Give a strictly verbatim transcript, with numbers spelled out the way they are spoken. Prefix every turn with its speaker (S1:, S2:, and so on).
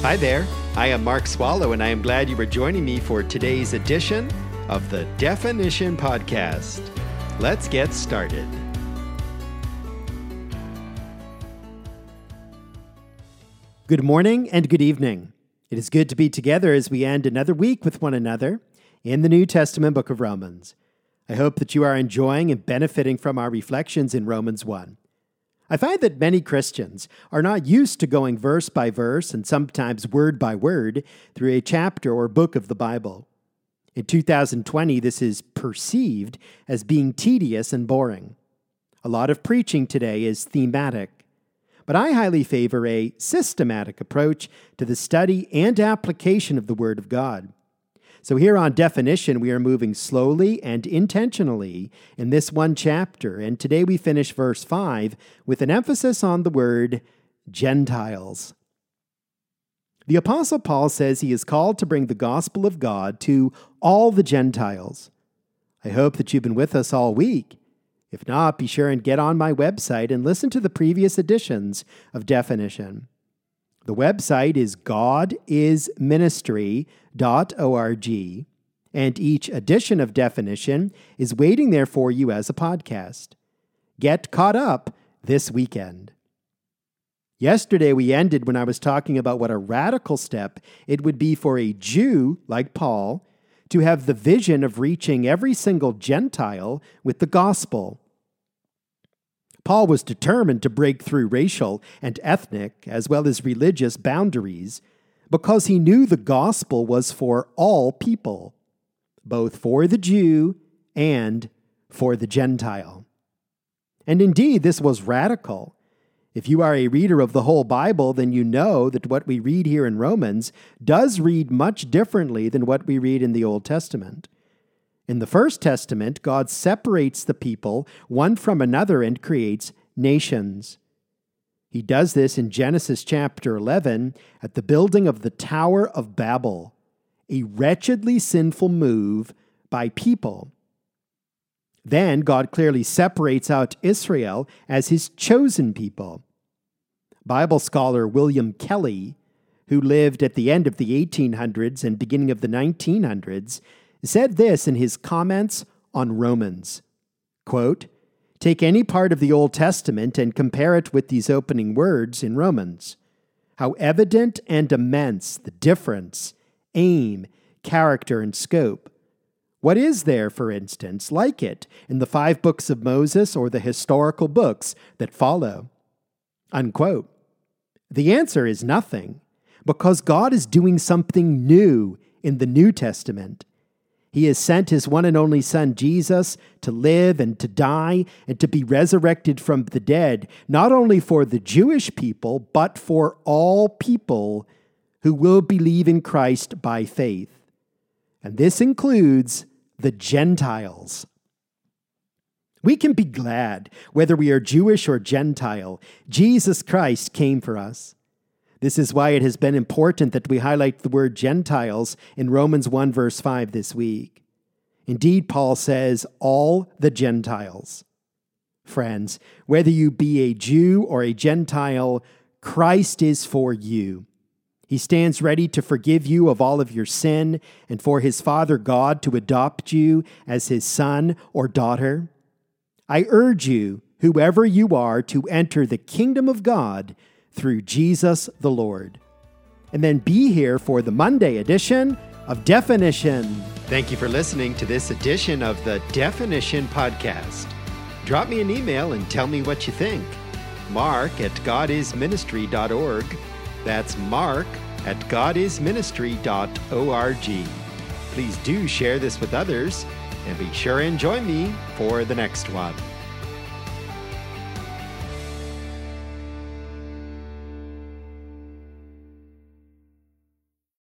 S1: Hi there, I am Mark Swallow, and I am glad you are joining me for today's edition of the Definition Podcast. Let's get started. Good morning and good evening. It is good to be together as we end another week with one another in the New Testament book of Romans. I hope that you are enjoying and benefiting from our reflections in Romans one. I find that many Christians are not used to going verse by verse and sometimes word by word through a chapter or book of the Bible. In two thousand twenty, this is perceived as being tedious and boring. A lot of preaching today is thematic, but I highly favor a systematic approach to the study and application of the Word of God. So here on Definition, we are moving slowly and intentionally in this one chapter, and today we finish verse five with an emphasis on the word Gentiles. The Apostle Paul says he is called to bring the gospel of God to all the Gentiles. I hope that you've been with us all week. If not, be sure and get on my website and listen to the previous editions of Definition. The website is god is ministry dot org, and each edition of Definition is waiting there for you as a podcast. Get caught up this weekend. Yesterday we ended when I was talking about what a radical step it would be for a Jew like Paul to have the vision of reaching every single Gentile with the gospel. Paul was determined to break through racial and ethnic, as well as religious boundaries, because he knew the gospel was for all people, both for the Jew and for the Gentile. And indeed, this was radical. If you are a reader of the whole Bible, then you know that what we read here in Romans does read much differently than what we read in the Old Testament. In the First Testament, God separates the people one from another and creates nations. He does this in Genesis chapter eleven at the building of the Tower of Babel, a wretchedly sinful move by people. Then God clearly separates out Israel as his chosen people. Bible scholar William Kelly, who lived at the end of the eighteen hundreds and beginning of the nineteen hundreds, said this in his comments on Romans, quote, "Take any part of the Old Testament and compare it with these opening words in Romans. How evident and immense the difference, aim, character, and scope. What is there, for instance, like it in the five books of Moses or the historical books that follow?" Unquote. The answer is nothing, because God is doing something new in the New Testament. He has sent his one and only Son, Jesus, to live and to die and to be resurrected from the dead, not only for the Jewish people, but for all people who will believe in Christ by faith. And this includes the Gentiles. We can be glad, whether we are Jewish or Gentile, Jesus Christ came for us. This is why it has been important that we highlight the word Gentiles in Romans one verse five this week. Indeed, Paul says, all the Gentiles. Friends, whether you be a Jew or a Gentile, Christ is for you. He stands ready to forgive you of all of your sin and for his Father God to adopt you as his son or daughter. I urge you, whoever you are, to enter the kingdom of God through Jesus the Lord. And then be here for the Monday edition of Definition. Thank you for listening to this edition of the Definition Podcast. Drop me an email and tell me what you think. Mark at god is ministry dot org. That's Mark at god is ministry dot org. Please do share this with others, and be sure and join me for the next one.